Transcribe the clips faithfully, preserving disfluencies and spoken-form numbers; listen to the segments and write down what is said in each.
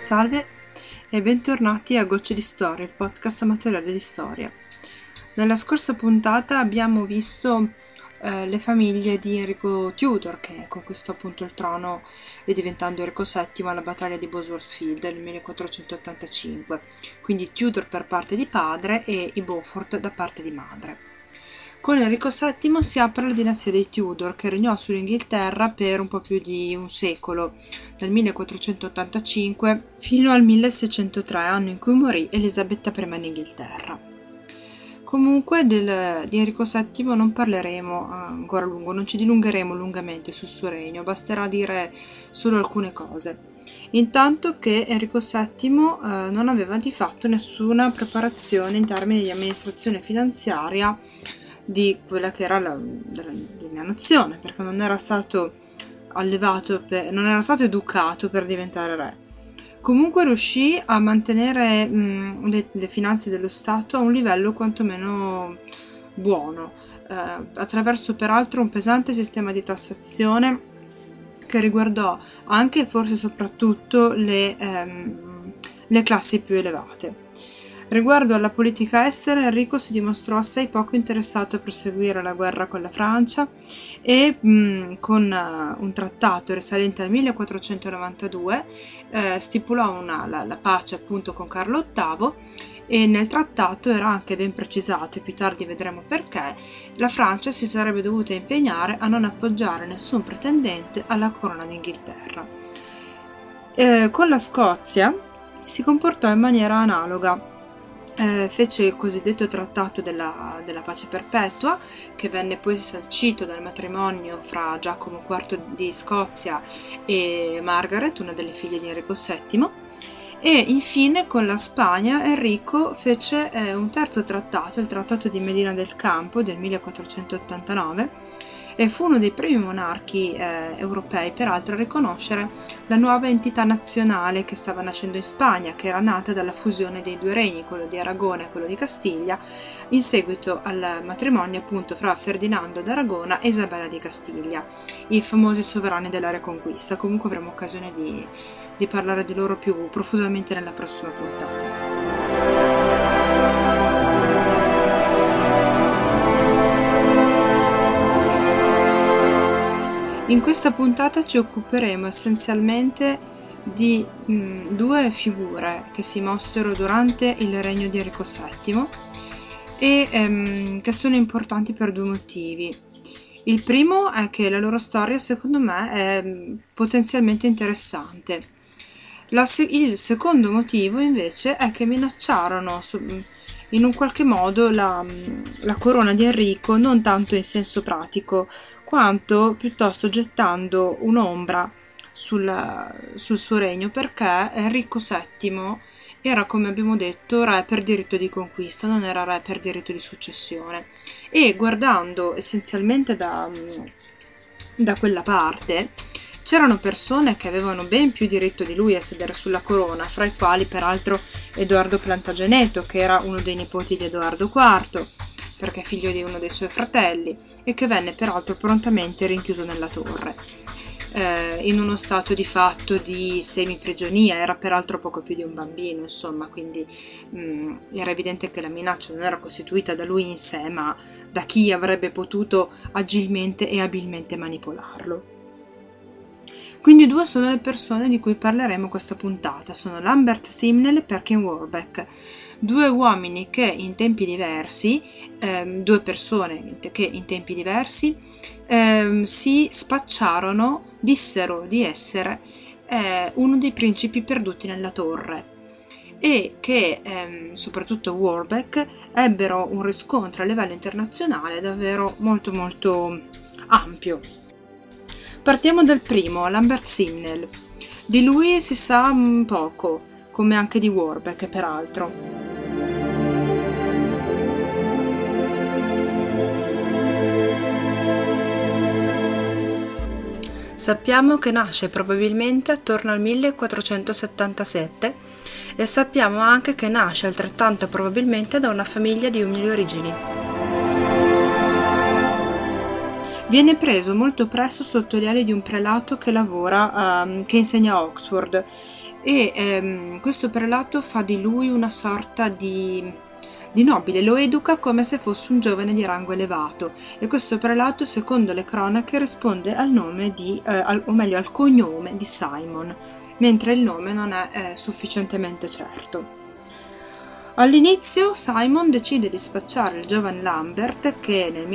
Salve e bentornati a Gocce di Storia, il podcast amatoriale di storia. Nella scorsa puntata abbiamo visto eh, le famiglie di Enrico Tudor, che conquistò appunto il trono e diventando Enrico settimo alla battaglia di Bosworth Field nel millequattrocentottantacinque, quindi Tudor per parte di padre e i Beaufort da parte di madre. Con Enrico settimo si apre la dinastia dei Tudor, che regnò sull'Inghilterra per un po' più di un secolo, dal millequattrocentottantacinque fino al milleseicentotre, anno in cui morì Elisabetta prima d'Inghilterra. Comunque del, di Enrico settimo non parleremo ancora a lungo, non ci dilungheremo lungamente sul suo regno, basterà dire solo alcune cose. Intanto che Enrico settimo eh, non aveva di fatto nessuna preparazione in termini di amministrazione finanziaria di quella che era la, della, della nazione, perché non era stato allevato, per, non era stato educato per diventare re. Comunque riuscì a mantenere mh, le, le finanze dello Stato a un livello quantomeno buono, eh, attraverso peraltro un pesante sistema di tassazione che riguardò anche e forse soprattutto le, ehm, le classi più elevate. Riguardo alla politica estera, Enrico si dimostrò assai poco interessato a proseguire la guerra con la Francia e mh, con uh, un trattato risalente al millequattrocentonovantadue eh, stipulò una, la, la pace appunto con Carlo ottavo, e nel trattato era anche ben precisato, e più tardi vedremo perché, la Francia si sarebbe dovuta impegnare a non appoggiare nessun pretendente alla corona d'Inghilterra. Eh, con la Scozia si comportò in maniera analoga. Eh, fece il cosiddetto trattato della, della pace perpetua, che venne poi sancito dal matrimonio fra Giacomo quarto di Scozia e Margaret, una delle figlie di Enrico settimo, e infine con la Spagna Enrico fece eh, un terzo trattato, il trattato di Medina del Campo del millequattrocentottantanove, e fu uno dei primi monarchi eh, europei peraltro a riconoscere la nuova entità nazionale che stava nascendo in Spagna, che era nata dalla fusione dei due regni, quello di Aragona e quello di Castiglia, in seguito al matrimonio appunto fra Ferdinando d'Aragona e Isabella di Castiglia, i famosi sovrani della Reconquista. Comunque avremo occasione di, di parlare di loro più profusamente nella prossima puntata. In questa puntata ci occuperemo essenzialmente di mh, due figure che si mossero durante il regno di Enrico settimo e ehm, che sono importanti per due motivi. Il primo è che la loro storia, secondo me, è mh, potenzialmente interessante. La se- il secondo motivo, invece, è che minacciarono su- in un qualche modo la, la corona di Enrico, non tanto in senso pratico, quanto piuttosto gettando un'ombra sul, sul suo regno, perché Enrico settimo era, come abbiamo detto, re per diritto di conquista, non era re per diritto di successione. E guardando essenzialmente da, da quella parte, c'erano persone che avevano ben più diritto di lui a sedere sulla corona, fra i quali peraltro Edoardo Plantageneto, che era uno dei nipoti di Edoardo quarto, perché figlio di uno dei suoi fratelli, e che venne peraltro prontamente rinchiuso nella torre, eh, in uno stato di fatto di semiprigionia. Era peraltro poco più di un bambino, insomma, quindi mh, era evidente che la minaccia non era costituita da lui in sé, ma da chi avrebbe potuto agilmente e abilmente manipolarlo. Quindi due sono le persone di cui parleremo questa puntata, sono Lambert Simnel e Perkin Warbeck, due uomini che in tempi diversi, ehm, due persone che in tempi diversi ehm, si spacciarono, dissero di essere eh, uno dei principi perduti nella torre, e che ehm, soprattutto Warbeck ebbero un riscontro a livello internazionale davvero molto molto ampio. Partiamo dal primo, Lambert Simnel. Di lui si sa poco, come anche di Warbeck peraltro. Sappiamo che nasce probabilmente attorno al millequattrocentosettantasette e sappiamo anche che nasce altrettanto probabilmente da una famiglia di umili origini. Viene preso molto presto sotto gli ali di un prelato che lavora, um, che insegna a Oxford, e ehm, questo prelato fa di lui una sorta di, di nobile, lo educa come se fosse un giovane di rango elevato, e questo prelato, secondo le cronache, risponde al nome di, eh, al, o meglio al cognome di Simon, mentre il nome non è eh, sufficientemente certo. All'inizio Simon decide di spacciare il giovane Lambert, che nel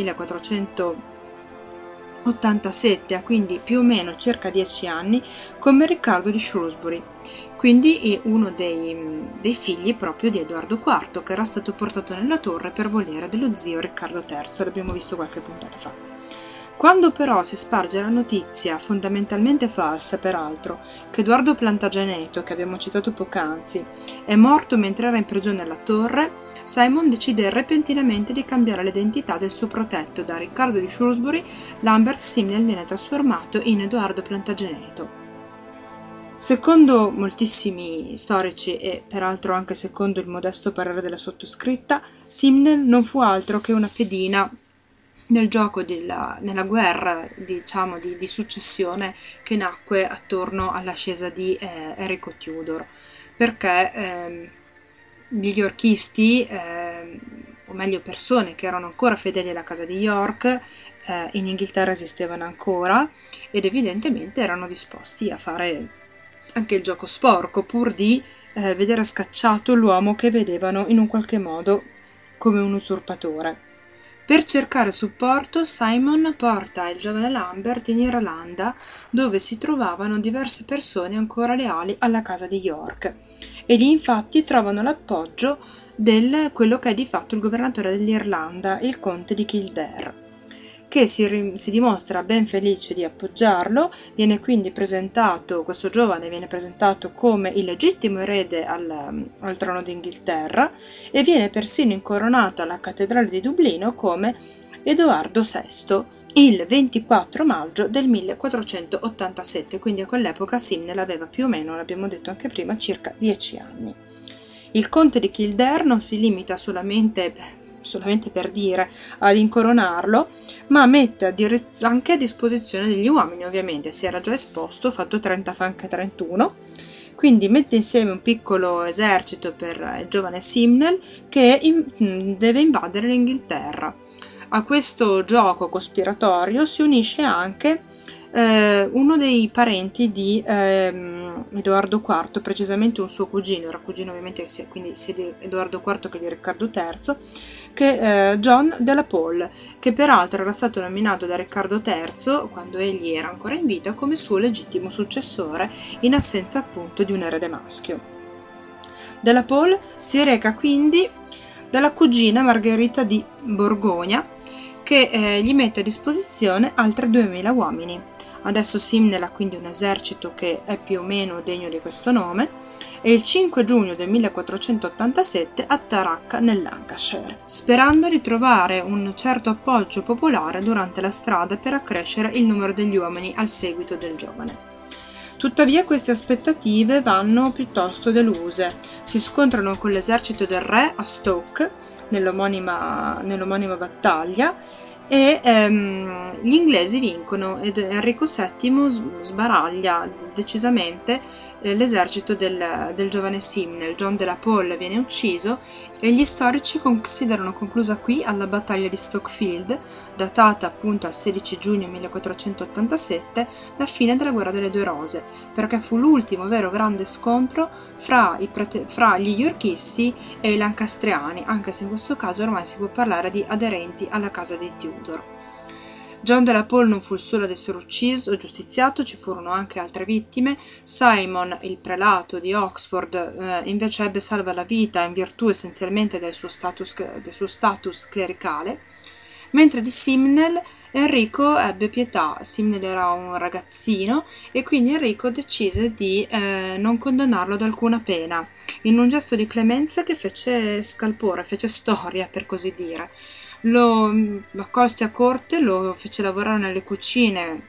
millequattrocentottantasette ha quindi più o meno circa dieci anni, come Riccardo di Shrewsbury, quindi uno dei, dei figli proprio di Edoardo quarto, che era stato portato nella torre per volere dello zio Riccardo terzo, l'abbiamo visto qualche puntata fa. Quando però si sparge la notizia, fondamentalmente falsa peraltro, che Edoardo Plantageneto, che abbiamo citato poc'anzi, è morto mentre era in prigione alla torre, Simon decide repentinamente di cambiare l'identità del suo protetto. Da Riccardo di Shrewsbury, Lambert Simnel viene trasformato in Edoardo Plantageneto. Secondo moltissimi storici, e peraltro anche secondo il modesto parere della sottoscritta, Simnel non fu altro che una pedina nel gioco della, nella guerra diciamo di, di successione che nacque attorno all'ascesa di eh, Enrico Tudor, perché eh, gli yorkisti, eh, o meglio persone che erano ancora fedeli alla casa di York, eh, in Inghilterra esistevano ancora, ed evidentemente erano disposti a fare anche il gioco sporco pur di eh, vedere scacciato l'uomo che vedevano in un qualche modo come un usurpatore. Per cercare supporto, Simon porta il giovane Lambert in Irlanda, dove si trovavano diverse persone ancora leali alla casa di York, e lì infatti trovano l'appoggio del quello che è di fatto il governatore dell'Irlanda, il conte di Kildare, che si, si dimostra ben felice di appoggiarlo. Viene quindi presentato, questo giovane viene presentato come il legittimo erede al, al trono d'Inghilterra, e viene persino incoronato alla cattedrale di Dublino come Edoardo sesto il ventiquattro maggio del millequattrocentottantasette, quindi a quell'epoca Simnel aveva più o meno, l'abbiamo detto anche prima, circa dieci anni. Il conte di Kildare non si limita solamente solamente per dire, ad incoronarlo, ma mette anche a disposizione degli uomini. Ovviamente si era già esposto, fatto trenta fa anche trentuno, quindi mette insieme un piccolo esercito per il giovane Simnel, che in, deve invadere l'Inghilterra. A questo gioco cospiratorio si unisce anche eh, uno dei parenti di ehm, Edoardo quarto, precisamente un suo cugino, era cugino ovviamente sia, quindi sia di Edoardo quarto che di Riccardo terzo, che è eh, John della Pole, che peraltro era stato nominato da Riccardo terzo, quando egli era ancora in vita, come suo legittimo successore, in assenza appunto di un erede maschio. Della Pole si reca quindi dalla cugina Margherita di Borgogna, che eh, gli mette a disposizione altri duemila uomini. Adesso Simnel ha quindi un esercito che è più o meno degno di questo nome, e il cinque giugno del millequattrocentottantasette attracca nel Lancashire, sperando di trovare un certo appoggio popolare durante la strada per accrescere il numero degli uomini al seguito del giovane. Tuttavia queste aspettative vanno piuttosto deluse. Si scontrano con l'esercito del re a Stoke nell'omonima, nell'omonima battaglia, e ehm, gli inglesi vincono ed Enrico settimo sbaraglia decisamente eh, l'esercito del, del giovane Simnel. John della Pole viene ucciso, e gli storici considerano conclusa qui, alla battaglia di Stokefield, datata appunto al sedici giugno millequattrocentottantasette, la fine della guerra delle due rose, perché fu l'ultimo vero grande scontro fra, i prete- fra gli yorkisti e i lancastriani, anche se in questo caso ormai si può parlare di aderenti alla casa dei Tudor. John della Pole non fu il solo ad essere ucciso o giustiziato, ci furono anche altre vittime. Simon, il prelato di Oxford, eh, invece ebbe salva la vita in virtù essenzialmente del suo status, del suo status clericale, mentre di Simnel Enrico ebbe pietà. Simnel era un ragazzino e quindi Enrico decise di eh, non condannarlo ad alcuna pena, in un gesto di clemenza che fece scalpore, fece storia per così dire. Lo accolse a corte, lo fece lavorare nelle cucine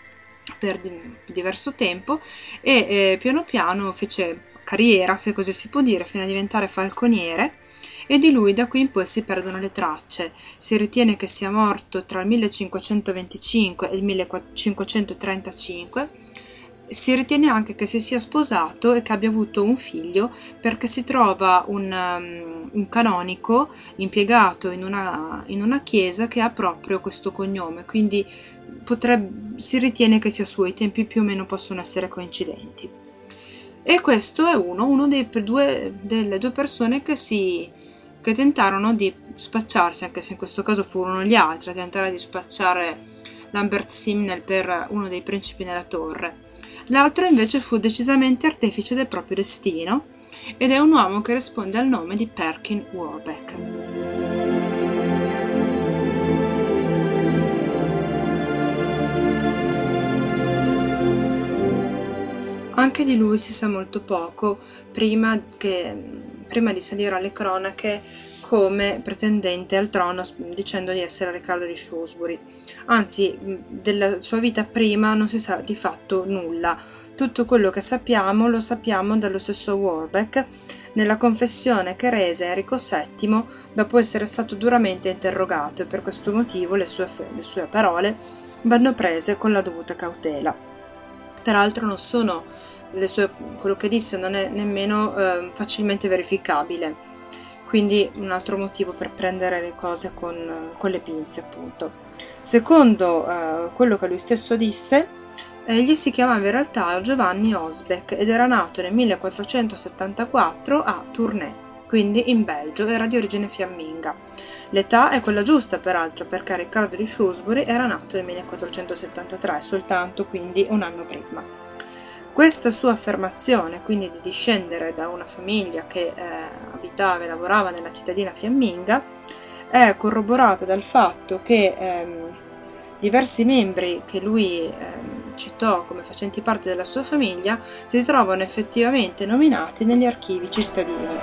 per diverso tempo e eh, piano piano fece carriera, se così si può dire, fino a diventare falconiere, e di lui da qui in poi si perdono le tracce. Si ritiene che sia morto tra il millecinquecentoventicinque e il millecinquecentotrentacinque, Si ritiene anche che si sia sposato e che abbia avuto un figlio, perché si trova un, um, un canonico impiegato in una, in una chiesa che ha proprio questo cognome, quindi potrebbe, si ritiene che sia suo, i tempi più o meno possono essere coincidenti. E questo è uno, uno dei due, delle due persone che, si, che tentarono di spacciarsi, anche se in questo caso furono gli altri a tentare di spacciare Lambert Simnel per uno dei principi nella torre. L'altro invece fu decisamente artefice del proprio destino ed è un uomo che risponde al nome di Perkin Warbeck. Anche di lui si sa molto poco prima, che, prima di salire alle cronache come pretendente al trono, dicendo di essere Riccardo di Shrewsbury. Anzi, della sua vita prima non si sa di fatto nulla. Tutto quello che sappiamo lo sappiamo dallo stesso Warbeck nella confessione che rese Enrico settimo dopo essere stato duramente interrogato, e per questo motivo le sue, le sue parole vanno prese con la dovuta cautela. Peraltro non sono le sue, quello che disse non è nemmeno eh, facilmente verificabile, quindi un altro motivo per prendere le cose con, con le pinze, appunto. Secondo eh, quello che lui stesso disse, egli si chiamava in realtà Giovanni Osbeck ed era nato nel millequattrocentosettantaquattro a Tournai, quindi in Belgio, era di origine fiamminga. L'età è quella giusta, peraltro, perché Riccardo di Shrewsbury era nato nel millequattrocentosettantatré, soltanto quindi un anno prima. Questa sua affermazione, quindi di discendere da una famiglia che eh, abitava e lavorava nella cittadina fiamminga, è corroborata dal fatto che ehm, diversi membri che lui ehm, citò come facenti parte della sua famiglia si trovano effettivamente nominati negli archivi cittadini.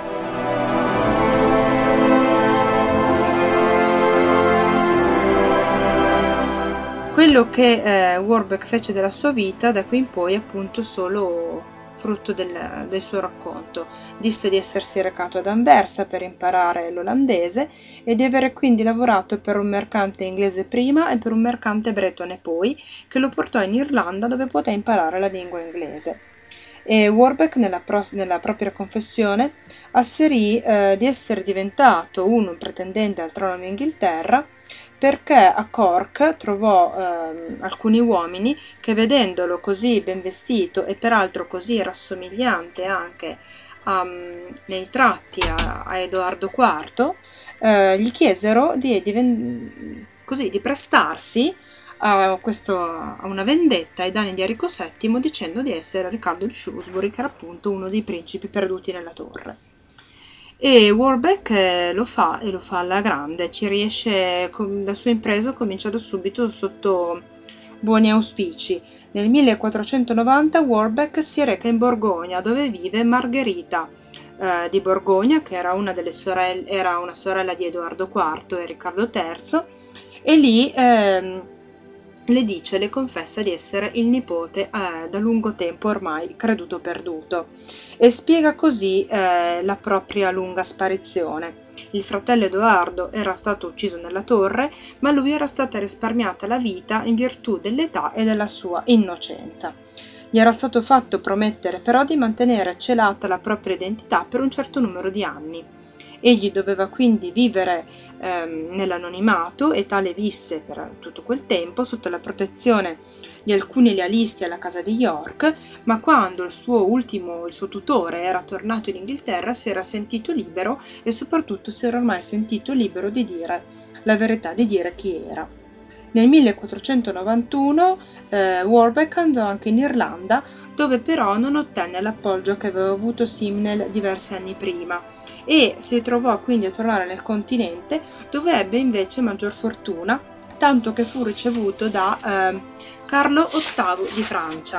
Quello che eh, Warbeck fece della sua vita da qui in poi è appunto solo frutto del, del suo racconto. Disse di essersi recato ad Anversa per imparare l'olandese e di avere quindi lavorato per un mercante inglese prima e per un mercante bretone poi, che lo portò in Irlanda dove poté imparare la lingua inglese. E Warbeck nella, pro- nella propria confessione asserì eh, di essere diventato un pretendente al trono d'Inghilterra perché a Cork trovò eh, alcuni uomini che, vedendolo così ben vestito e peraltro così rassomigliante anche um, nei tratti a, a Edoardo quarto, eh, gli chiesero di, di, così, di prestarsi a, questo, a una vendetta ai danni di Enrico settimo, dicendo di essere Riccardo di Shrewsbury, che era appunto uno dei principi perduti nella torre. E Warbeck lo fa e lo fa alla grande, ci riesce, la sua impresa comincia da subito sotto buoni auspici. Nel millequattrocentonovanta Warbeck si reca in Borgogna, dove vive Margherita eh, di Borgogna, che era una delle sorelle, era una sorella di Edoardo quarto e Riccardo terzo, e lì eh, le dice, le confessa di essere il nipote eh, da lungo tempo ormai creduto perduto, e spiega così eh, la propria lunga sparizione. Il fratello Edoardo era stato ucciso nella torre, ma lui era stata risparmiata la vita in virtù dell'età e della sua innocenza. Gli era stato fatto promettere però di mantenere celata la propria identità per un certo numero di anni. Egli doveva quindi vivere ehm, nell'anonimato, e tale visse per tutto quel tempo sotto la protezione di alcuni lealisti alla casa di York, ma quando il suo ultimo, il suo tutore era tornato in Inghilterra, si era sentito libero e soprattutto si era ormai sentito libero di dire la verità, di dire chi era. Nel millequattrocentonovantuno eh, Warbeck andò anche in Irlanda, dove però non ottenne l'appoggio che aveva avuto Simnel diversi anni prima, e si trovò quindi a tornare nel continente, dove ebbe invece maggior fortuna, tanto che fu ricevuto da eh, Carlo ottavo di Francia,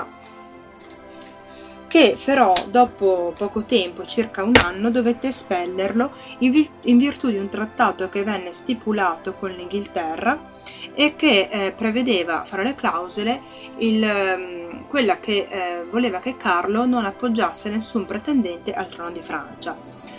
che però dopo poco tempo, circa un anno, dovette espellerlo in, vi- in virtù di un trattato che venne stipulato con l'Inghilterra e che eh, prevedeva fra le clausole il, ehm, quella che eh, voleva che Carlo non appoggiasse nessun pretendente al trono di Francia.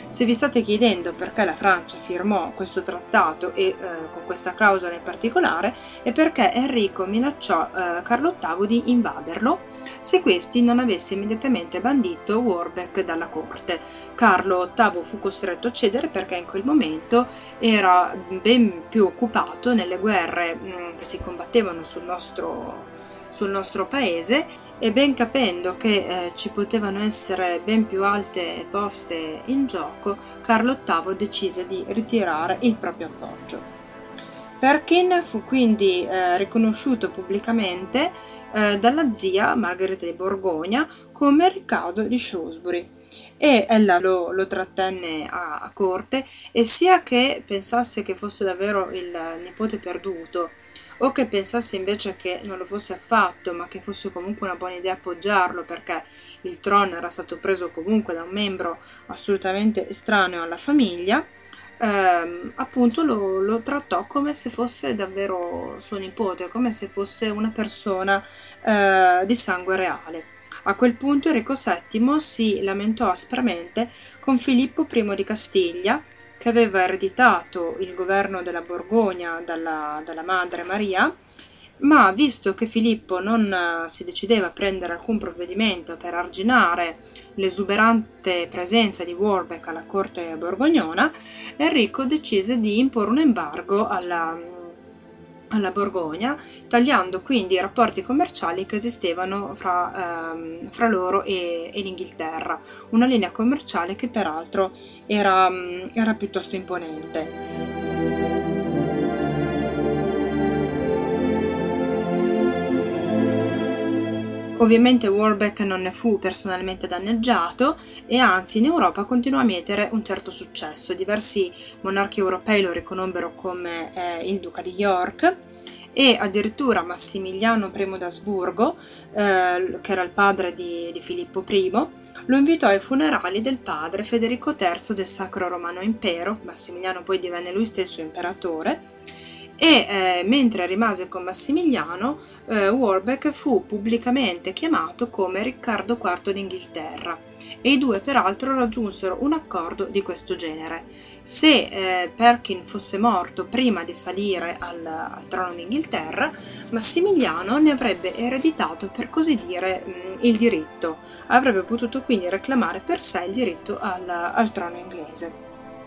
Se vi state chiedendo perché la Francia firmò questo trattato e eh, con questa clausola in particolare, è perché Enrico minacciò eh, Carlo ottavo di invaderlo se questi non avesse immediatamente bandito Warbeck dalla corte. Carlo ottavo fu costretto a cedere perché in quel momento era ben più occupato nelle guerre mh, che si combattevano sul nostro, sul nostro paese, e ben capendo che eh, ci potevano essere ben più alte poste in gioco, Carlo ottavo decise di ritirare il proprio appoggio. Perkin fu quindi eh, riconosciuto pubblicamente eh, dalla zia Margherita di Borgogna come Riccardo di Shrewsbury, e ella lo, lo trattenne a, a corte, e sia che pensasse che fosse davvero il nipote perduto o che pensasse invece che non lo fosse affatto, ma che fosse comunque una buona idea appoggiarlo perché il trono era stato preso comunque da un membro assolutamente estraneo alla famiglia, ehm, appunto lo, lo trattò come se fosse davvero suo nipote, come se fosse una persona eh, di sangue reale. A quel punto Enrico settimo si lamentò aspramente con Filippo primo di Castiglia, che aveva ereditato il governo della Borgogna dalla, dalla madre Maria, ma visto che Filippo non eh, si decideva a prendere alcun provvedimento per arginare l'esuberante presenza di Warbeck alla corte borgognona, Enrico decise di imporre un embargo alla, alla Borgogna, tagliando quindi i rapporti commerciali che esistevano fra, ehm, fra loro e, e l'Inghilterra, una linea commerciale che peraltro era, era piuttosto imponente. Ovviamente Warbeck non ne fu personalmente danneggiato e anzi in Europa continuò a mietere un certo successo. Diversi monarchi europei lo riconobbero come eh, il duca di York, e addirittura Massimiliano primo d'Asburgo, eh, che era il padre di, di Filippo primo, lo invitò ai funerali del padre Federico terzo del Sacro Romano Impero. Massimiliano poi divenne lui stesso imperatore, e eh, mentre rimase con Massimiliano, eh, Warbeck fu pubblicamente chiamato come Riccardo quarto d'Inghilterra, e i due peraltro raggiunsero un accordo di questo genere. Se eh, Perkin fosse morto prima di salire al, al trono d'Inghilterra, Massimiliano ne avrebbe ereditato, per così dire, mh, il diritto, avrebbe potuto quindi reclamare per sé il diritto al, al trono inglese.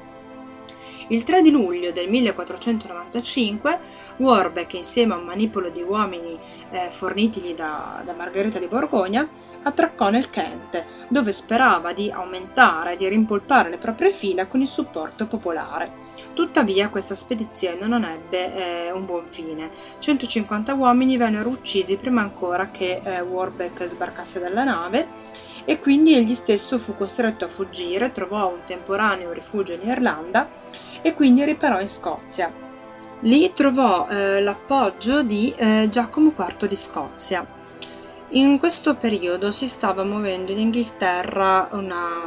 Il tre di luglio del millequattrocentonovantacinque Warbeck, insieme a un manipolo di uomini eh, fornitigli da, da Margherita di Borgogna, attraccò nel Kent, dove sperava di aumentare e di rimpolpare le proprie fila con il supporto popolare. Tuttavia questa spedizione non ebbe eh, un buon fine. centocinquanta uomini vennero uccisi prima ancora che eh, Warbeck sbarcasse dalla nave, e quindi egli stesso fu costretto a fuggire, trovò un temporaneo rifugio in Irlanda e quindi riparò in Scozia. Lì trovò eh, l'appoggio di eh, Giacomo quarto di Scozia. In questo periodo si stava muovendo in Inghilterra una,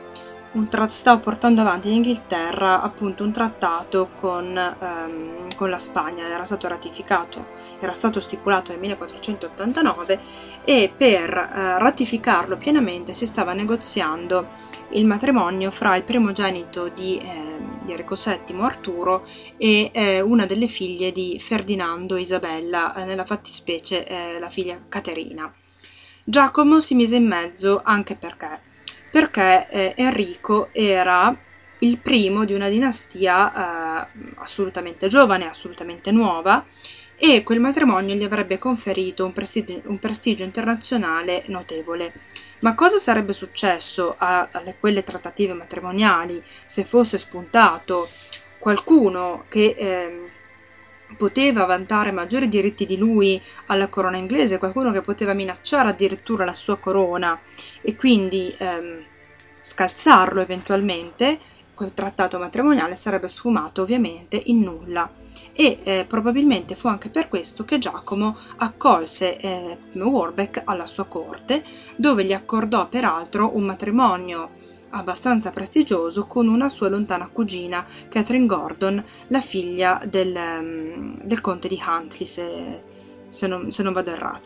un tra- stava portando avanti in Inghilterra appunto un trattato con, ehm, con la Spagna. Era stato ratificato, era stato stipulato nel millequattrocentottantanove, e per eh, ratificarlo pienamente si stava negoziando il matrimonio fra il primogenito di, eh, di Enrico settimo, Arturo, e eh, una delle figlie di Ferdinando, Isabella, eh, nella fattispecie eh, la figlia Caterina. Giacomo si mise in mezzo anche perché, perché eh, Enrico era il primo di una dinastia eh, assolutamente giovane, assolutamente nuova, e quel matrimonio gli avrebbe conferito un prestigio, un prestigio internazionale notevole. Ma cosa sarebbe successo a, alle quelle trattative matrimoniali se fosse spuntato qualcuno che eh, poteva vantare maggiori diritti di lui alla corona inglese, qualcuno che poteva minacciare addirittura la sua corona e quindi ehm, scalzarlo eventualmente? Quel trattato matrimoniale sarebbe sfumato ovviamente in nulla, e eh, probabilmente fu anche per questo che Giacomo accolse eh, Warbeck alla sua corte, dove gli accordò peraltro un matrimonio abbastanza prestigioso con una sua lontana cugina, Catherine Gordon, la figlia del, um, del conte di Huntly, se, se, non, se non vado errata.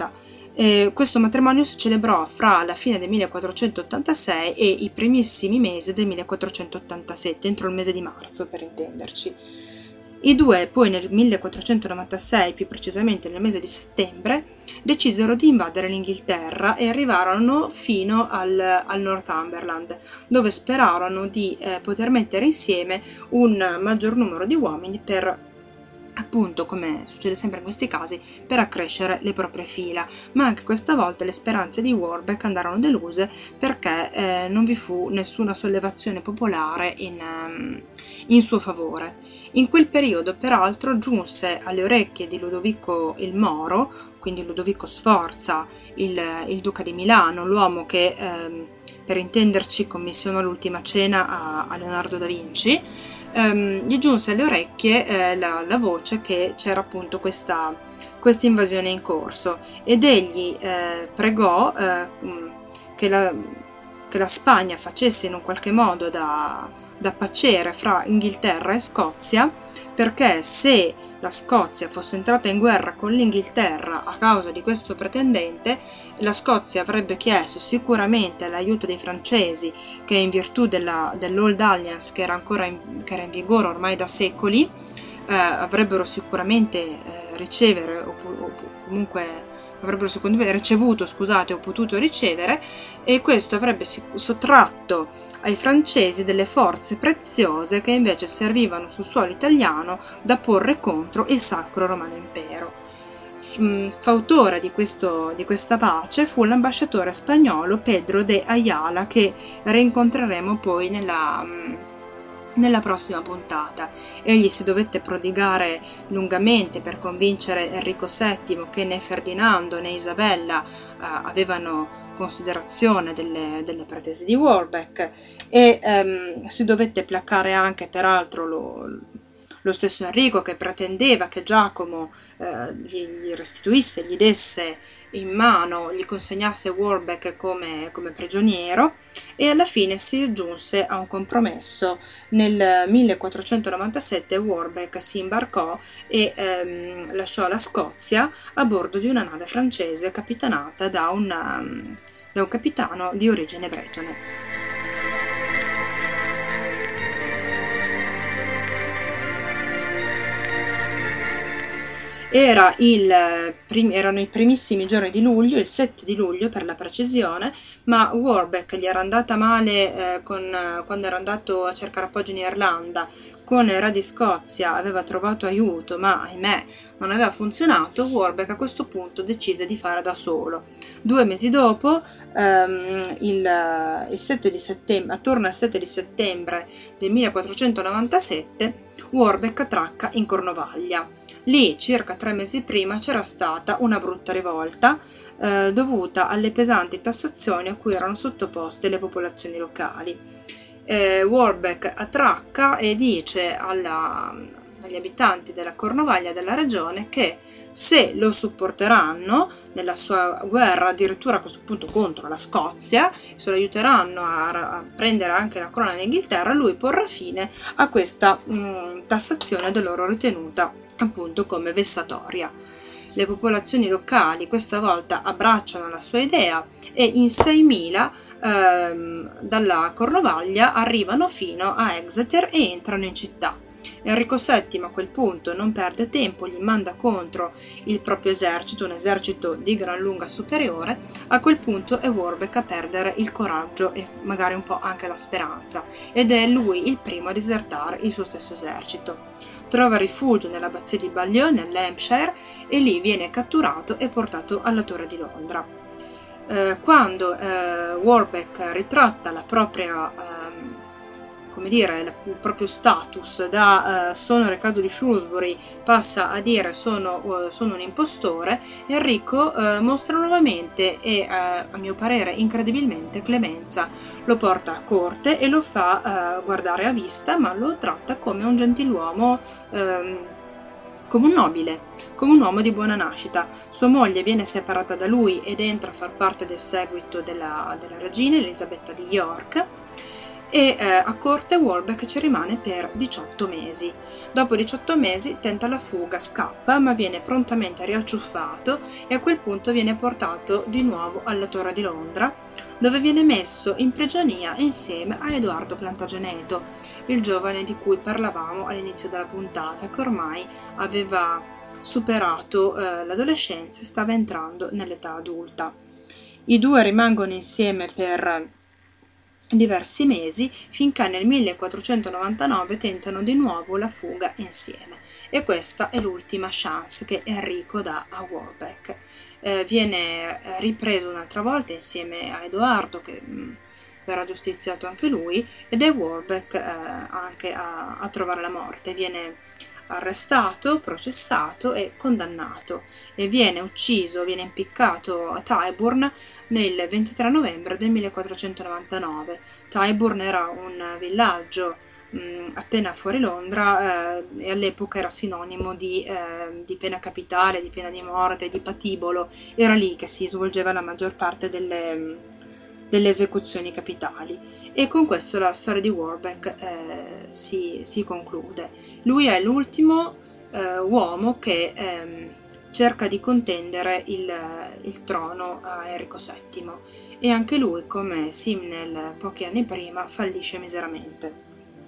Eh, questo matrimonio si celebrò fra la fine del millequattrocentottantasei e i primissimi mesi del millequattrocentottantasette, entro il mese di marzo per intenderci. I due poi nel millequattrocentonovantasei, più precisamente nel mese di settembre, decisero di invadere l'Inghilterra e arrivarono fino al, al Northumberland, dove sperarono di eh, poter mettere insieme un maggior numero di uomini per, appunto, come succede sempre in questi casi, per accrescere le proprie fila. Ma anche questa volta le speranze di Warbeck andarono deluse, perché eh, non vi fu nessuna sollevazione popolare in, um, in suo favore. In quel periodo, peraltro, giunse alle orecchie di Ludovico il Moro, quindi Ludovico Sforza, il, il duca di Milano, l'uomo che, ehm, per intenderci, commissionò l'Ultima Cena a, a Leonardo da Vinci. Um, gli giunse alle orecchie eh, la, la voce che c'era appunto questa, questa invasione in corso, ed egli eh, pregò eh, che, la, che la Spagna facesse in un qualche modo da, da paciere fra Inghilterra e Scozia, perché se la Scozia fosse entrata in guerra con l'Inghilterra a causa di questo pretendente, la Scozia avrebbe chiesto sicuramente l'aiuto dei francesi, che in virtù della, dell'Old Alliance, che era ancora in, che era in vigore ormai da secoli, eh, avrebbero sicuramente eh, ricevere o, o comunque avrebbero sicuramente ricevuto, scusate, o potuto ricevere, e questo avrebbe sottratto ai francesi delle forze preziose che invece servivano sul suolo italiano da porre contro il Sacro Romano Impero. Fautore di, questo, di questa pace fu l'ambasciatore spagnolo Pedro de Ayala, che rincontreremo poi nella, nella prossima puntata. Egli si dovette prodigare lungamente per convincere Enrico settimo che né Ferdinando né Isabella eh, avevano considerazione delle, delle pretese di Warbeck, e ehm, si dovette placare anche peraltro lo, lo stesso Enrico, che pretendeva che Giacomo eh, gli, gli restituisse, gli desse in mano, gli consegnasse Warbeck come, come prigioniero, e alla fine si giunse a un compromesso. Nel millequattrocentonovantasette Warbeck si imbarcò e ehm, lasciò la Scozia a bordo di una nave francese capitanata da un, um, da un capitano di origine bretone. Era il, erano i primissimi giorni di luglio, il sette di luglio per la precisione, ma Warbeck gli era andata male eh, con, quando era andato a cercare appoggio in Irlanda. Con il re di Scozia aveva trovato aiuto, ma ahimè non aveva funzionato. Warbeck a questo punto decise di fare da solo. Due mesi dopo, ehm, il, il sette di settembre, attorno al sette di settembre del millequattrocentonovantasette, Warbeck attracca in Cornovaglia. Lì, circa tre mesi prima, c'era stata una brutta rivolta eh, dovuta alle pesanti tassazioni a cui erano sottoposte le popolazioni locali. Eh, Warbeck attracca e dice alla, agli abitanti della Cornovaglia, della regione, che se lo supporteranno nella sua guerra, addirittura a questo punto contro la Scozia, se lo aiuteranno a, a prendere anche la corona dell'Inghilterra, lui porrà fine a questa mh, tassazione da loro ritenuta appunto come vessatoria. Le popolazioni locali questa volta abbracciano la sua idea e in seimila ehm, dalla Cornovaglia arrivano fino a Exeter e entrano in città. Enrico settimo a quel punto non perde tempo, gli manda contro il proprio esercito, un esercito di gran lunga superiore. A quel punto è Warbeck a perdere il coraggio e magari un po' anche la speranza, ed è lui il primo a disertare il suo stesso esercito. Trova rifugio nell'abbazia di Balliol, nell'Hampshire, e lì viene catturato e portato alla Torre di Londra. Eh, quando eh, Warbeck ritratta la propria, eh, come dire, la, il proprio status da eh, sono Riccardo di Shrewsbury, passa a dire sono, uh, sono un impostore, Enrico eh, mostra nuovamente e eh, a mio parere incredibilmente clemenza. Lo porta a corte e lo fa eh, guardare a vista, ma lo tratta come un gentiluomo, ehm, come un nobile, come un uomo di buona nascita. Sua moglie viene separata da lui ed entra a far parte del seguito della, della regina Elisabetta di York, e eh, a corte Warbeck ci rimane per diciotto mesi. Dopo diciotto mesi tenta la fuga, scappa, ma viene prontamente riacciuffato e a quel punto viene portato di nuovo alla Torre di Londra, dove viene messo in prigionia insieme a Edoardo Plantageneto, il giovane di cui parlavamo all'inizio della puntata, che ormai aveva superato eh, l'adolescenza e stava entrando nell'età adulta. I due rimangono insieme per diversi mesi, finché nel millequattrocentonovantanove tentano di nuovo la fuga insieme, e questa è l'ultima chance che Enrico dà a Warbeck. Eh, viene ripreso un'altra volta insieme a Edoardo, che mh, verrà giustiziato anche lui, ed è Warbeck eh, anche a, a trovare la morte. Viene arrestato, processato e condannato, e viene ucciso, viene impiccato a Tyburn nel ventitré novembre del millequattrocentonovantanove. Tyburn era un villaggio mh, appena fuori Londra eh, e all'epoca era sinonimo di, eh, di pena capitale, di pena di morte, di patibolo. Era lì che si svolgeva la maggior parte delle, delle esecuzioni capitali, e con questo la storia di Warbeck eh, si, si conclude. Lui è l'ultimo eh, uomo che ehm, cerca di contendere il, il trono a Enrico settimo, e anche lui, come Simnel pochi anni prima, fallisce miseramente.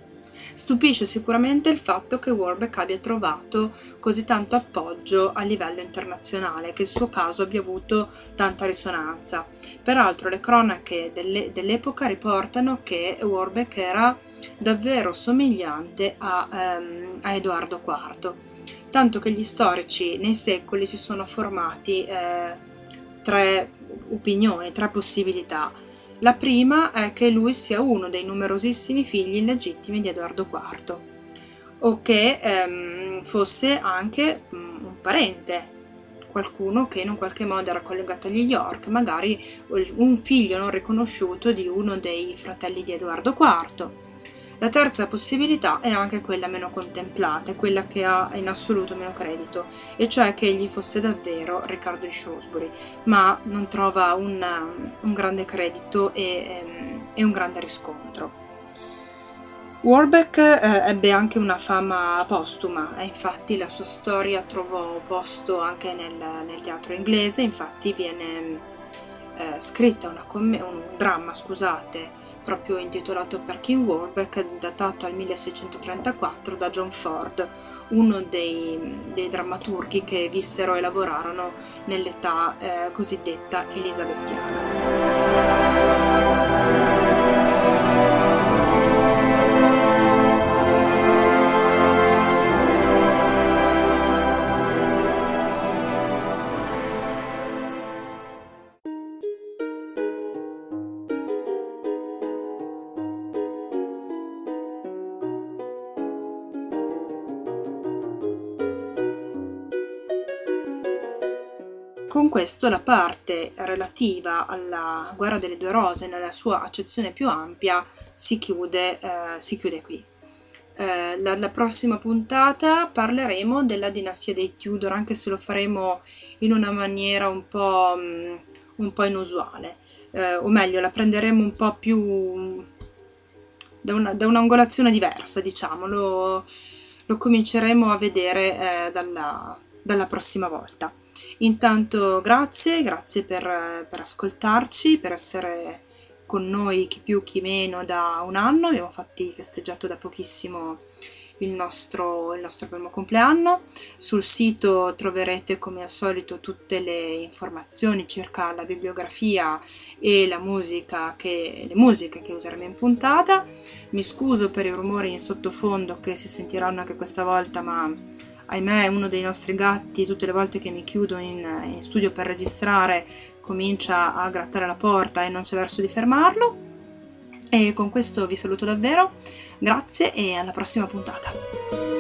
Stupisce sicuramente il fatto che Warbeck abbia trovato così tanto appoggio a livello internazionale, che il suo caso abbia avuto tanta risonanza. Peraltro le cronache delle, dell'epoca riportano che Warbeck era davvero somigliante a, um, a Edoardo quarto, tanto che gli storici nei secoli si sono formati eh, tre opinioni, tre possibilità. La prima è che lui sia uno dei numerosissimi figli illegittimi di Edoardo quarto, o che ehm, fosse anche um, un parente, qualcuno che in un qualche modo era collegato agli York, magari un figlio non riconosciuto di uno dei fratelli di Edoardo quarto. La terza possibilità è anche quella meno contemplata, quella che ha in assoluto meno credito, e cioè che egli fosse davvero Riccardo di Shrewsbury, ma non trova un, un grande credito e, e un grande riscontro. Warbeck eh, ebbe anche una fama postuma, e infatti la sua storia trovò posto anche nel, nel teatro inglese. Infatti viene eh, scritta una comm- un dramma, scusate, proprio intitolato Perkin Warbeck, datato al milleseicentotrentaquattro da John Ford, uno dei, dei drammaturghi che vissero e lavorarono nell'età eh, cosiddetta elisabettiana. Con questo la parte relativa alla Guerra delle Due Rose nella sua accezione più ampia si chiude, eh, si chiude qui. Eh, la, la prossima puntata parleremo della dinastia dei Tudor, anche se lo faremo in una maniera un po', um, un po' inusuale, eh, o meglio la prenderemo un po' più da, una, da un'angolazione diversa, diciamo, lo, lo cominceremo a vedere eh, dalla, dalla prossima volta. Intanto grazie, grazie per, per ascoltarci, per essere con noi chi più chi meno da un anno. Abbiamo fatti festeggiato da pochissimo il nostro, il nostro primo compleanno. Sul sito troverete come al solito tutte le informazioni circa la bibliografia e la musica che, le musiche che useremo in puntata. Mi scuso per i rumori in sottofondo che si sentiranno anche questa volta, ma ahimè uno dei nostri gatti, tutte le volte che mi chiudo in, in studio per registrare, comincia a grattare la porta e non c'è verso di fermarlo. E con questo vi saluto davvero, grazie e alla prossima puntata.